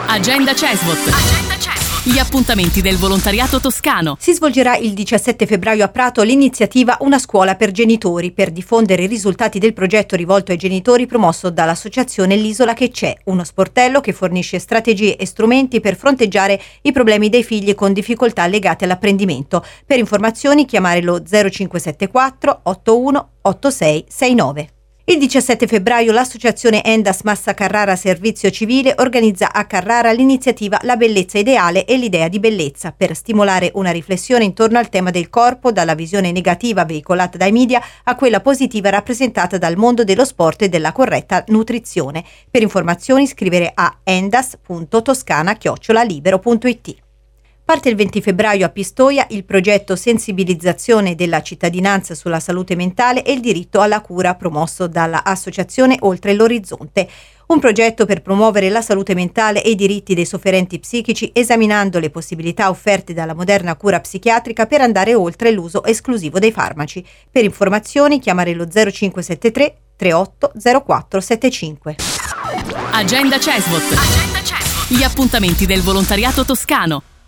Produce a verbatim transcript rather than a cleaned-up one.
Agenda Cesvot. Agenda Cesvot. Gli appuntamenti del volontariato toscano. Si svolgerà il diciassette febbraio a Prato l'iniziativa Una scuola per genitori per diffondere i risultati del progetto rivolto ai genitori promosso dall'associazione L'Isola che c'è, uno sportello che fornisce strategie e strumenti per fronteggiare i problemi dei figli con difficoltà legate all'apprendimento. Per informazioni chiamare lo zero cinque sette quattro otto uno otto sei sei nove. Il diciassette febbraio l'associazione Endas Massa Carrara Servizio Civile organizza a Carrara l'iniziativa La bellezza ideale e l'idea di bellezza per stimolare una riflessione intorno al tema del corpo, dalla visione negativa veicolata dai media a quella positiva rappresentata dal mondo dello sport e della corretta nutrizione. Per informazioni scrivere a endas punto toscana chiocciola libero punto it. Parte il venti febbraio a Pistoia il progetto Sensibilizzazione della cittadinanza sulla salute mentale e il diritto alla cura promosso dalla associazione Oltre l'Orizzonte. Un progetto per promuovere la salute mentale e i diritti dei sofferenti psichici esaminando le possibilità offerte dalla moderna cura psichiatrica per andare oltre l'uso esclusivo dei farmaci. Per informazioni chiamare lo zero cinque sette tre tre otto zero quattro sette cinque. Agenda Cesvot. Agenda Cesvot. Gli appuntamenti del volontariato toscano.